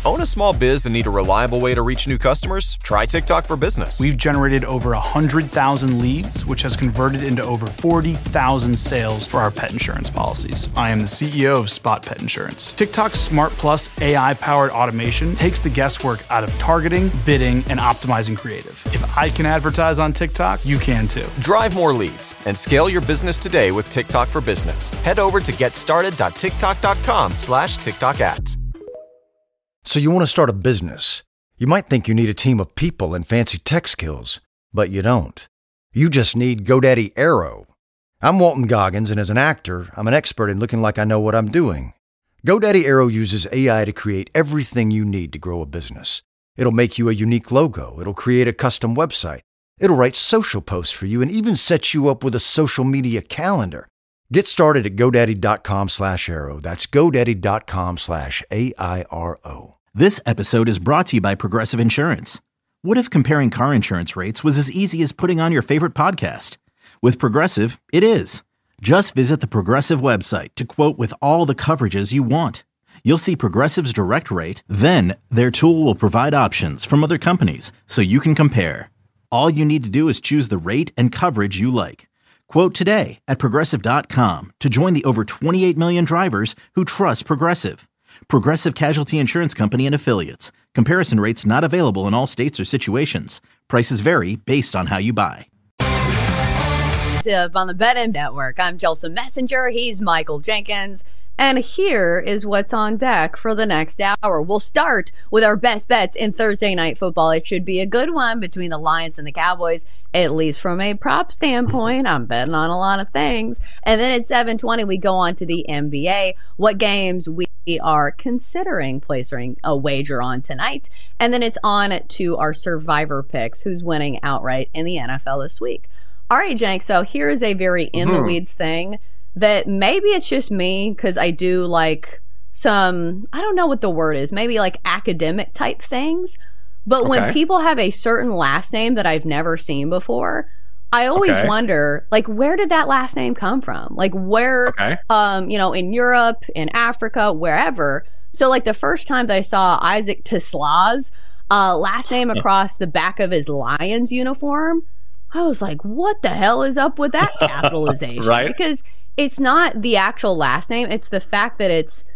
Own a small biz and need a reliable way to reach new customers? Try TikTok for Business. We've generated over 100,000 leads, which has converted into over 40,000 sales for our pet insurance policies. I am the CEO of Spot Pet Insurance. TikTok's Smart Plus AI-powered automation takes the guesswork out of targeting, bidding, and optimizing creative. If I can advertise on TikTok, you can too. Drive more leads and scale your business today with TikTok for Business. Head over to getstarted.tiktok.com/TikTok ads. So you want to start a business. You might think you need a team of people and fancy tech skills, but you don't. You just need GoDaddy Aero. I'm Walton Goggins, and as an actor, I'm an expert in looking like I know what I'm doing. GoDaddy Aero uses AI to create everything you need to grow a business. It'll make you a unique logo. It'll create a custom website. It'll write social posts for you and even set you up with a social media calendar. Get started at GoDaddy.com/Aero. That's GoDaddy.com/AIRO. This episode is brought to you by Progressive Insurance. What if comparing car insurance rates was as easy as putting on your favorite podcast? With Progressive, it is. Just visit the Progressive website to quote with all the coverages you want. You'll see Progressive's direct rate, then their tool will provide options from other companies so you can compare. All you need to do is choose the rate and coverage you like. Quote today at Progressive.com to join the over 28 million drivers who trust Progressive. Progressive Casualty Insurance Company and Affiliates. Comparison rates not available in all states or situations. Prices vary based on how you buy. On the BetM Network, I'm Chelsea Messenger. He's Michael Jenkins. And here is what's on deck for the next hour. We'll start with our best bets in Thursday Night Football. It should be a good one between the Lions and the Cowboys, at least from a prop standpoint. I'm betting on a lot of things. And then at 7:20, we go on to the NBA, what games we are considering placing a wager on tonight. And then it's on to our Survivor picks, who's winning outright in the NFL this week. All right, Jank, so here is a very in-the-weeds thing that maybe it's just me because I do like some, I don't know what the word is, maybe like academic type things. But when people have a certain last name that I've never seen before, I always wonder, like, where did that last name come from? Like, where, in Europe, in Africa, wherever. So, like, the first time that I saw Isaac Tesla's last name across the back of his Lions uniform, I was like, what the hell is up with that capitalization? Right. Because it's not the actual last name. It's the fact that it's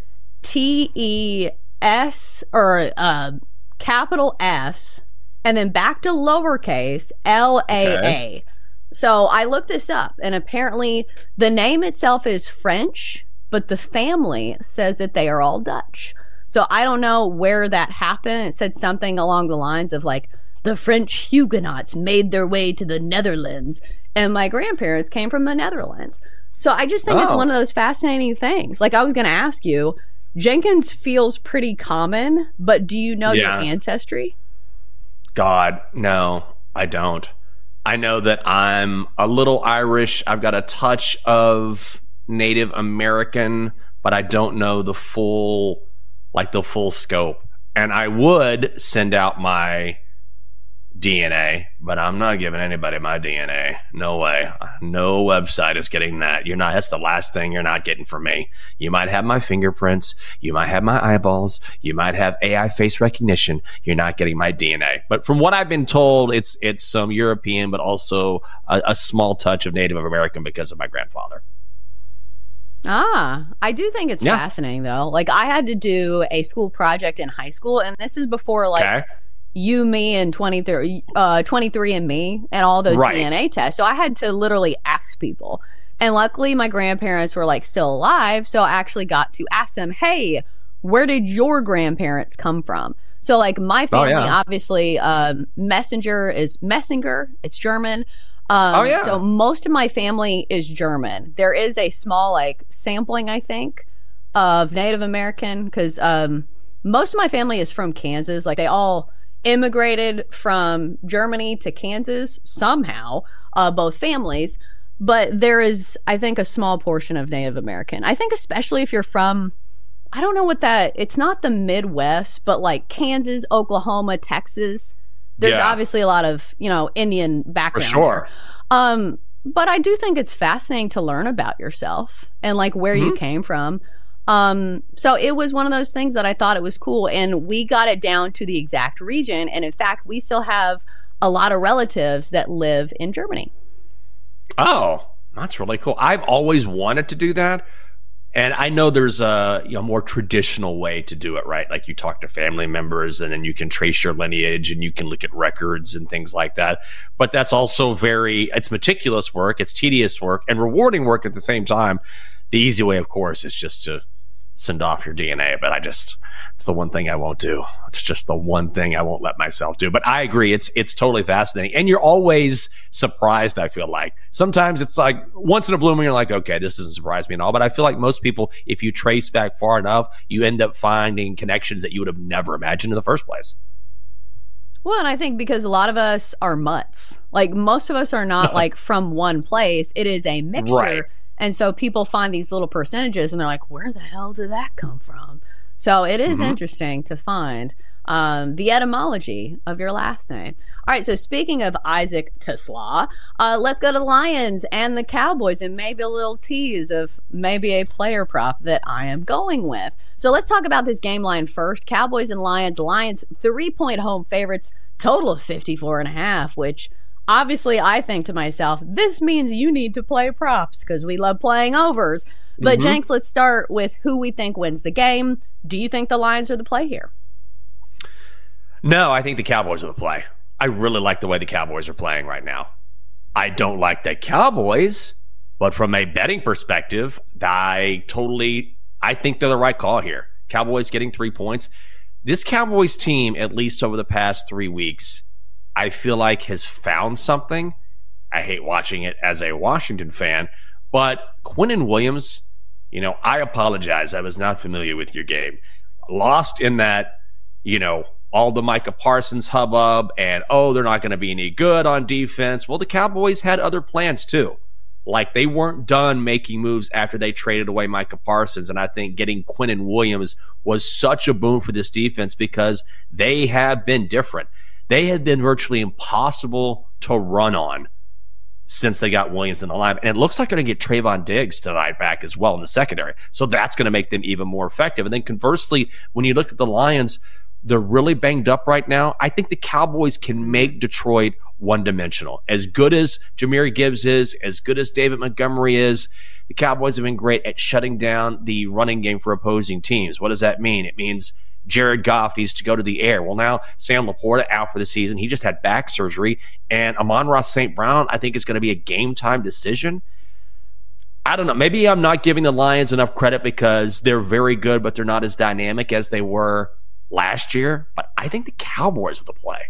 T-E-S or capital S and then back to lowercase L-A-A. Okay. So I looked this up, and apparently the name itself is French, but the family says that they are all Dutch. So I don't know where that happened. It said something along the lines of like, the French Huguenots made their way to the Netherlands, and my grandparents came from the Netherlands. So I just think it's one of those fascinating things. Like, I was going to ask you, Jenkins feels pretty common, but do you know your ancestry? God, no, I don't. I know that I'm a little Irish. I've got a touch of Native American, but I don't know the full scope. And I would send out my DNA, but I'm not giving anybody my DNA. No way. No website is getting that. That's the last thing you're not getting from me. You might have my fingerprints. You might have my eyeballs. You might have AI face recognition. You're not getting my DNA. But from what I've been told, it's some European, but also a small touch of Native American because of my grandfather. I do think it's fascinating though. Like, I had to do a school project in high school, and this is before you, me, and 23andMe and all those DNA tests. So I had to literally ask people. And luckily, my grandparents were like still alive. So I actually got to ask them, hey, where did your grandparents come from? So like my family, obviously, Messenger is Messinger. It's German. So most of my family is German. There is a small sampling, I think, of Native American because most of my family is from Kansas. Like, they all immigrated from Germany to Kansas somehow, both families. But there is, I think, a small portion of Native American. I think especially if you're from, I don't know what it's not the Midwest, but like Kansas, Oklahoma, Texas. There's obviously a lot of, Indian background. For sure. But I do think it's fascinating to learn about yourself and like where you came from. So it was one of those things that I thought it was cool. And we got it down to the exact region. And in fact, we still have a lot of relatives that live in Germany. Oh, that's really cool. I've always wanted to do that. And I know there's a more traditional way to do it, right? Like you talk to family members and then you can trace your lineage and you can look at records and things like that. But that's also it's meticulous work, it's tedious work and rewarding work at the same time. The easy way, of course, is just to send off your DNA, but it's the one thing I won't do. It's just the one thing I won't let myself do. But I agree. It's totally fascinating. And you're always surprised, I feel like. Sometimes it's like once in a blue moon, you're like, okay, this doesn't surprise me at all. But I feel like most people, if you trace back far enough, you end up finding connections that you would have never imagined in the first place. Well, and I think because a lot of us are mutts. Like most of us are not like from one place. It is a mixture. Right. And so people find these little percentages and they're like, where the hell did that come from? So it is interesting to find the etymology of your last name. All right, so speaking of Isaac TeSlaa, let's go to the Lions and the Cowboys and maybe a little tease of maybe a player prop that I am going with. So let's talk about this game line first. Cowboys and Lions. Lions 3-point home favorites, total of 54.5, which obviously I think to myself, this means you need to play props because we love playing overs. But Jenks, let's start with who we think wins the game. Do you think the Lions are the play here? No, I think the Cowboys are the play. I really like the way the Cowboys are playing right now. I don't like the Cowboys, but from a betting perspective, I think they're the right call here. Cowboys getting 3 points. This Cowboys team, at least over the past 3 weeks, I feel like has found something. I hate watching it as a Washington fan, but Quinnen Williams, I apologize. I was not familiar with your game. Lost in that, all the Micah Parsons hubbub and, they're not going to be any good on defense. Well, the Cowboys had other plans too. Like they weren't done making moves after they traded away Micah Parsons. And I think getting Quinnen Williams was such a boon for this defense because they have been different. They had been virtually impossible to run on since they got Williams in the line. And it looks like they're going to get Trayvon Diggs tonight back as well in the secondary. So that's going to make them even more effective. And then conversely, when you look at the Lions, they're really banged up right now. I think the Cowboys can make Detroit one-dimensional. As good as Jahmyr Gibbs is, as good as David Montgomery is, the Cowboys have been great at shutting down the running game for opposing teams. What does that mean? It means Jared Goff needs to go to the air. Well, now Sam Laporta out for the season. He just had back surgery. And Amon-Ra St. Brown, I think, is going to be a game-time decision. I don't know. Maybe I'm not giving the Lions enough credit because they're very good, but they're not as dynamic as they were last year. But I think the Cowboys are the play.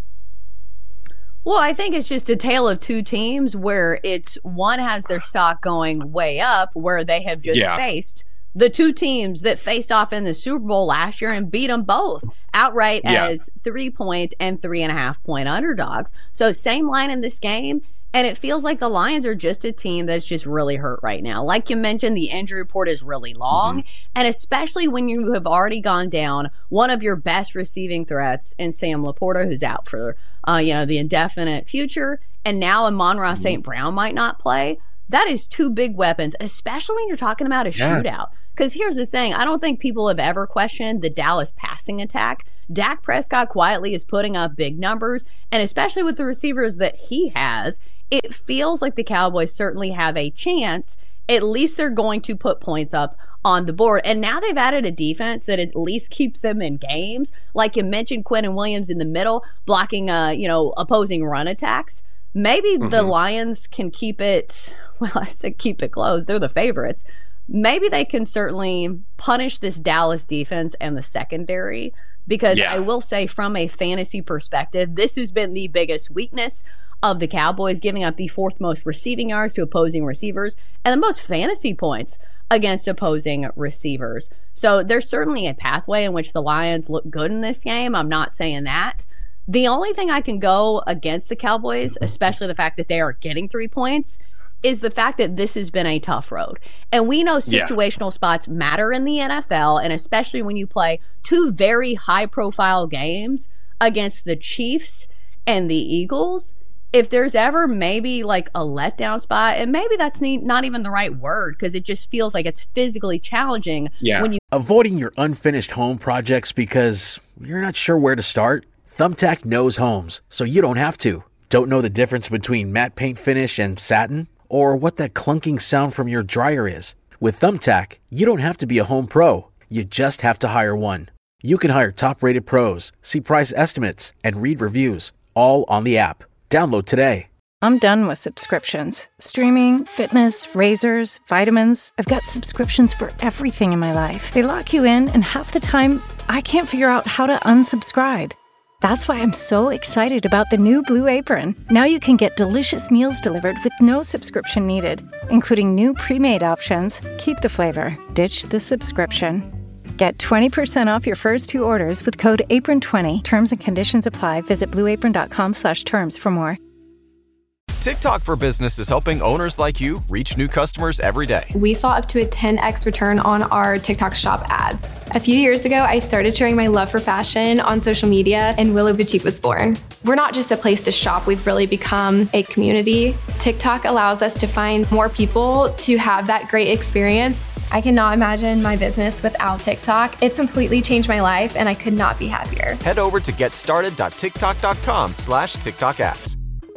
Well, I think it's just a tale of two teams where it's one has their stock going way up where they have just faced the two teams that faced off in the Super Bowl last year and beat them both outright as 3-point and 3.5-point underdogs. So same line in this game. And it feels like the Lions are just a team that's just really hurt right now. Like you mentioned, the injury report is really long. And especially when you have already gone down one of your best receiving threats in Sam Laporta, who's out for, the indefinite future. And now Amon-Ra St. Brown might not play. That is two big weapons, especially when you're talking about a shootout. Because here's the thing. I don't think people have ever questioned the Dallas passing attack. Dak Prescott quietly is putting up big numbers. And especially with the receivers that he has, it feels like the Cowboys certainly have a chance. At least they're going to put points up on the board. And now they've added a defense that at least keeps them in games. Like you mentioned, Quinnen Williams in the middle, blocking, opposing run attacks. Maybe the Lions can keep it, I said keep it close. They're the favorites. Maybe they can certainly punish this Dallas defense and the secondary. Because I will say from a fantasy perspective, this has been the biggest weakness of the Cowboys, giving up the fourth most receiving yards to opposing receivers and the most fantasy points against opposing receivers. So there's certainly a pathway in which the Lions look good in this game. I'm not saying that. The only thing I can go against the Cowboys, especially the fact that they are getting 3 points, is the fact that this has been a tough road. And we know situational spots matter in the NFL, and especially when you play two very high-profile games against the Chiefs and the Eagles. if there's ever maybe like a letdown spot, and maybe that's not even the right word, because it just feels like it's physically challenging when you avoiding your unfinished home projects because you're not sure where to start. Thumbtack knows homes, so you don't have to. Don't know the difference between matte paint finish and satin, or what that clunking sound from your dryer is? With Thumbtack, you don't have to be a home pro. You just have to hire one. You can hire top-rated pros, see price estimates, and read reviews, all on the app. Download today. I'm done with subscriptions. Streaming, fitness, razors, vitamins. I've got subscriptions for everything in my life. They lock you in, and half the time, I can't figure out how to unsubscribe. That's why I'm so excited about the new Blue Apron. Now you can get delicious meals delivered with no subscription needed, including new pre-made options. Keep the flavor, ditch the subscription. Get 20% off your first 2 orders with code APRON20. Terms and conditions apply. Visit blueapron.com/terms for more. TikTok for Business is helping owners like you reach new customers every day. We saw up to a 10x return on our TikTok shop ads. A few years ago, I started sharing my love for fashion on social media, and Willow Boutique was born. We're not just a place to shop, we've really become a community. TikTok allows us to find more people to have that great experience. I cannot imagine my business without TikTok. It's completely changed my life, and I could not be happier. Head over to getstarted.tiktok.com/TikTok ads.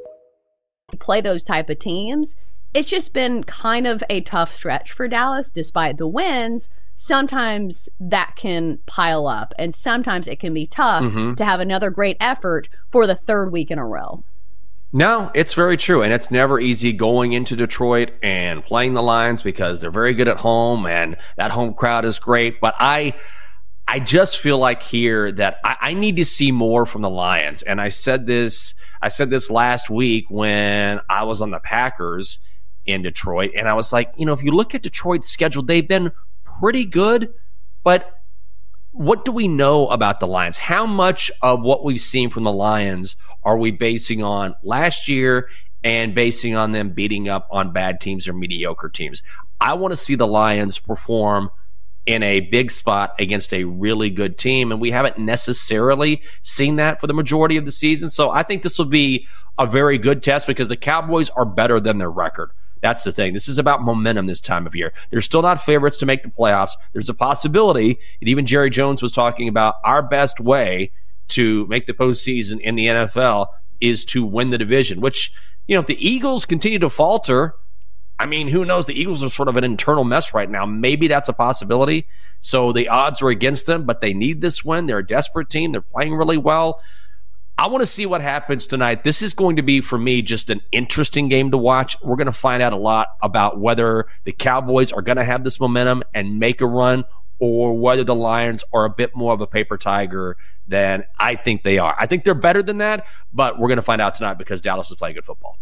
play those type of teams, it's just been kind of a tough stretch for Dallas. Despite the wins, sometimes that can pile up, and sometimes it can be tough to have another great effort for the 3rd week in a row. No, it's very true. And it's never easy going into Detroit and playing the Lions because they're very good at home and that home crowd is great. But I just feel like here that I need to see more from the Lions. And I said this last week when I was on the Packers in Detroit. And I was like, if you look at Detroit's schedule, they've been pretty good. But what do we know about the Lions? How much of what we've seen from the Lions are we basing on last year and basing on them beating up on bad teams or mediocre teams? I want to see the Lions perform in a big spot against a really good team, and we haven't necessarily seen that for the majority of the season. So I think this will be a very good test because the Cowboys are better than their record. That's the thing. This is about momentum this time of year. They're still not favorites to make the playoffs. There's a possibility, and even Jerry Jones was talking about our best way to make the postseason in the NFL is to win the division, which, if the Eagles continue to falter, I mean, who knows? The Eagles are sort of an internal mess right now. Maybe that's a possibility. So the odds are against them, but they need this win. They're a desperate team. They're playing really well. I want to see what happens tonight. This is going to be, for me, just an interesting game to watch. We're going to find out a lot about whether the Cowboys are going to have this momentum and make a run, or whether the Lions are a bit more of a paper tiger than I think they are. I think they're better than that, but we're going to find out tonight because Dallas is playing good football.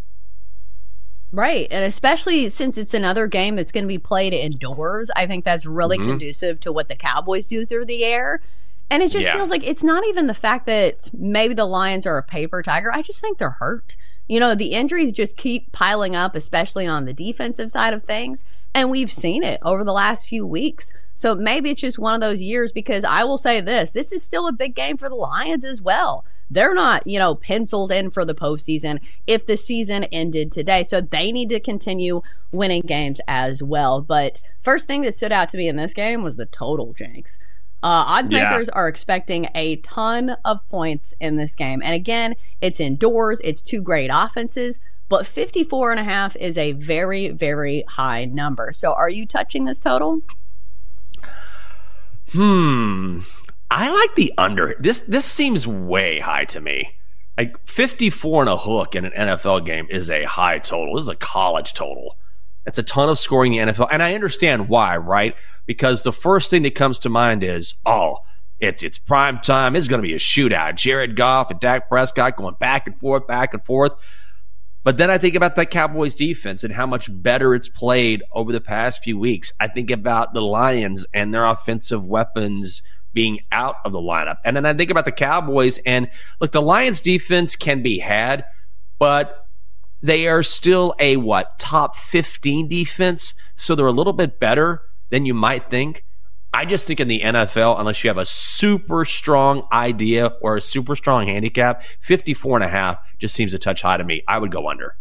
Right, and especially since it's another game that's going to be played indoors, I think that's really conducive to what the Cowboys do through the air. And it just feels like it's not even the fact that maybe the Lions are a paper tiger. I just think they're hurt. The injuries just keep piling up, especially on the defensive side of things. And we've seen it over the last few weeks. So maybe it's just one of those years, because I will say this is still a big game for the Lions as well. They're not, penciled in for the postseason if the season ended today. So they need to continue winning games as well. But first thing that stood out to me in this game was the total, Jenks. Odds makers are expecting a ton of points in this game. And again, it's indoors. It's 2 great offenses. But 54.5 is a very, very high number. So are you touching this total? I like the under. This seems way high to me. Like 54 and a hook in an NFL game is a high total. This is a college total. It's a ton of scoring in the NFL. And I understand why, right? Because the first thing that comes to mind is, it's prime time. It's going to be a shootout. Jared Goff and Dak Prescott going back and forth, back and forth. But then I think about that Cowboys defense and how much better it's played over the past few weeks. I think about the Lions and their offensive weapons being out of the lineup. And then I think about the Cowboys, and look, the Lions defense can be had, but they are still a top 15 defense, so they're a little bit better than you might think. I just think in the NFL, unless you have a super strong idea or a super strong handicap, 54.5 just seems a touch high to me. I would go under.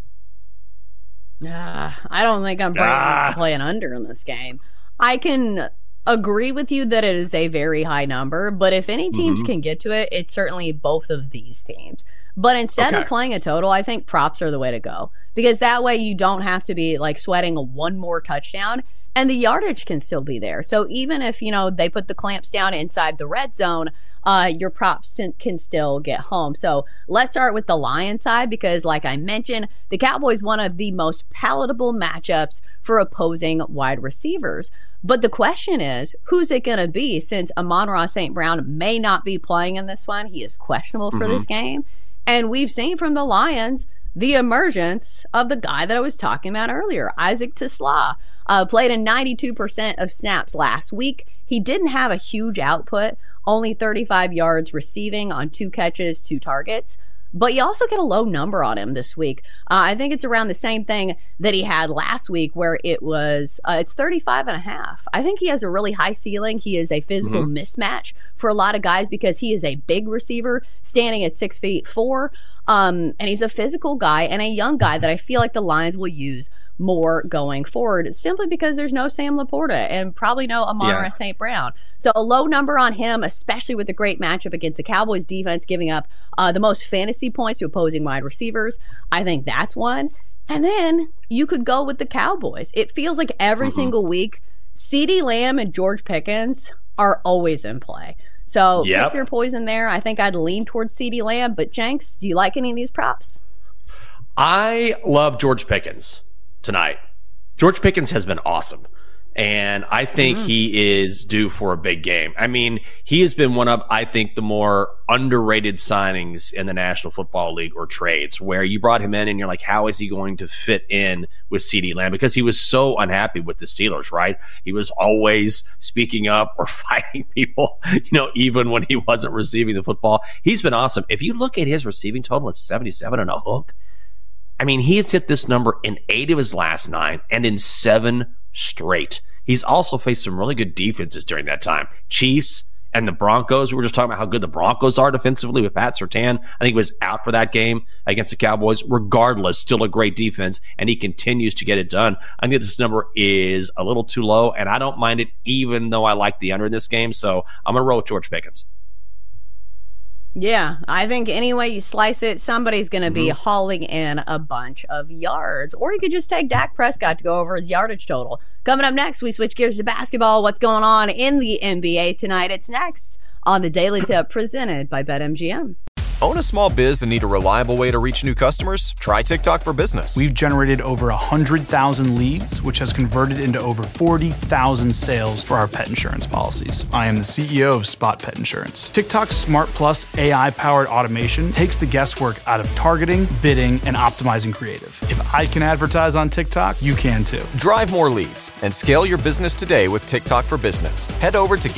I don't think I'm brave enough to play an under in this game. I can agree with you that it is a very high number, but if any teams can get to it, it's certainly both of these teams. But instead of playing a total, I think props are the way to go, because that way you don't have to be like sweating one more touchdown, and the yardage can still be there. So even if, they put the clamps down inside the red zone, your props can still get home. So let's start with the Lions side, because like I mentioned, the Cowboys, one of the most palatable matchups for opposing wide receivers. But the question is, who's it going to be, since Amon-Ra St. Brown may not be playing in this one? He is questionable for this game. And we've seen from the Lions the emergence of the guy that I was talking about earlier, Isaac TeSlaa. Played in 92% of snaps last week. He didn't have a huge output, only 35 yards receiving on 2 catches, 2 targets. But you also get a low number on him this week. I think it's around the same thing that he had last week, where it was, it's 35.5. I think he has a really high ceiling. He is a physical mismatch for a lot of guys, because he is a big receiver standing at 6'4". And he's a physical guy and a young guy that I feel like the Lions will use more going forward, simply because there's no Sam Laporta and probably no Amon-Ra St. Brown. So a low number on him, especially with a great matchup against the Cowboys defense, giving up the most fantasy points to opposing wide receivers. I think that's one. And then you could go with the Cowboys. It feels like every single week, CeeDee Lamb and George Pickens are always in play. So pick your poison there. I think I'd lean towards CeeDee Lamb. But Jenks, do you like any of these props? I love George Pickens tonight. George Pickens has been awesome, and I think he is due for a big game. I mean, he has been one of, I think, the more underrated signings in the National Football League, or trades, where you brought him in and you're like, how is he going to fit in with CeeDee Lamb? Because he was so unhappy with the Steelers, right? He was always speaking up or fighting people, even when he wasn't receiving the football. He's been awesome. If you look at his receiving total, it's 77 and a hook. I mean, he has hit this number in 8 of his last 9 and in 7 straight. He's also faced some really good defenses during that time. Chiefs and the Broncos. We were just talking about how good the Broncos are defensively with Pat Surtain. I think he was out for that game against the Cowboys. Regardless, still a great defense, and he continues to get it done. I think this number is a little too low, and I don't mind it, even though I like the under in this game. So I'm going to roll with George Pickens. Yeah, I think any way you slice it, somebody's going to be hauling in a bunch of yards. Or you could just take Dak Prescott to go over his yardage total. Coming up next, we switch gears to basketball. What's going on in the NBA tonight? It's next on the Daily Tip, presented by BetMGM. Own a small biz and need a reliable way to reach new customers? Try TikTok for Business. We've generated over 100,000 leads, which has converted into over 40,000 sales for our pet insurance policies. I am the CEO of Spot Pet Insurance. TikTok's Smart Plus AI-powered automation takes the guesswork out of targeting, bidding, and optimizing creative. If I can advertise on TikTok, you can too. Drive more leads and scale your business today with TikTok for Business. Head over to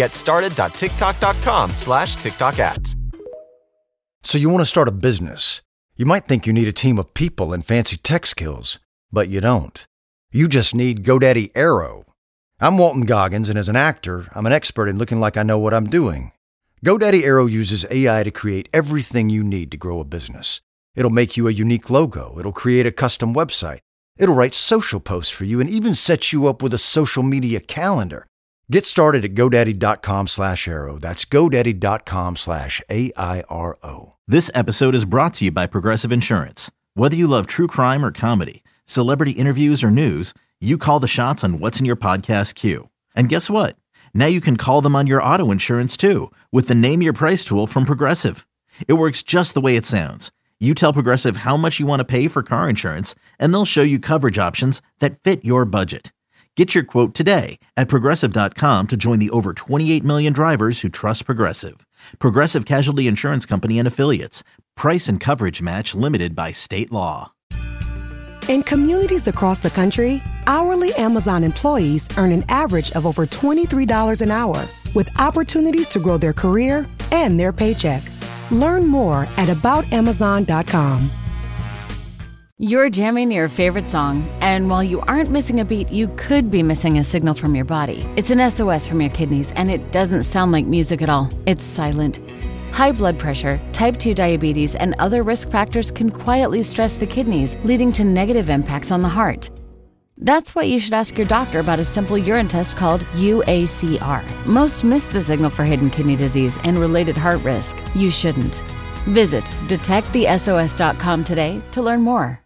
getstarted.tiktok.com/TikTok ads. So you want to start a business. You might think you need a team of people and fancy tech skills, but you don't. You just need GoDaddy Aero. I'm Walton Goggins, and as an actor, I'm an expert in looking like I know what I'm doing. GoDaddy Aero uses AI to create everything you need to grow a business. It'll make you a unique logo. It'll create a custom website. It'll write social posts for you and even set you up with a social media calendar. Get started at GoDaddy.com/Aero. That's GoDaddy.com/AIRO. This episode is brought to you by Progressive Insurance. Whether you love true crime or comedy, celebrity interviews or news, you call the shots on what's in your podcast queue. And guess what? Now you can call them on your auto insurance too, with the Name Your Price tool from Progressive. It works just the way it sounds. You tell Progressive how much you want to pay for car insurance, and they'll show you coverage options that fit your budget. Get your quote today at Progressive.com to join the over 28 million drivers who trust Progressive. Progressive Casualty Insurance Company and Affiliates. Price and coverage match limited by state law. In communities across the country, hourly Amazon employees earn an average of over $23 an hour, with opportunities to grow their career and their paycheck. Learn more at aboutamazon.com. You're jamming your favorite song, and while you aren't missing a beat, you could be missing a signal from your body. It's an SOS from your kidneys, and it doesn't sound like music at all. It's silent. High blood pressure, type 2 diabetes, and other risk factors can quietly stress the kidneys, leading to negative impacts on the heart. That's why you should ask your doctor about a simple urine test called UACR. Most miss the signal for hidden kidney disease and related heart risk. You shouldn't. Visit detectthesos.com today to learn more.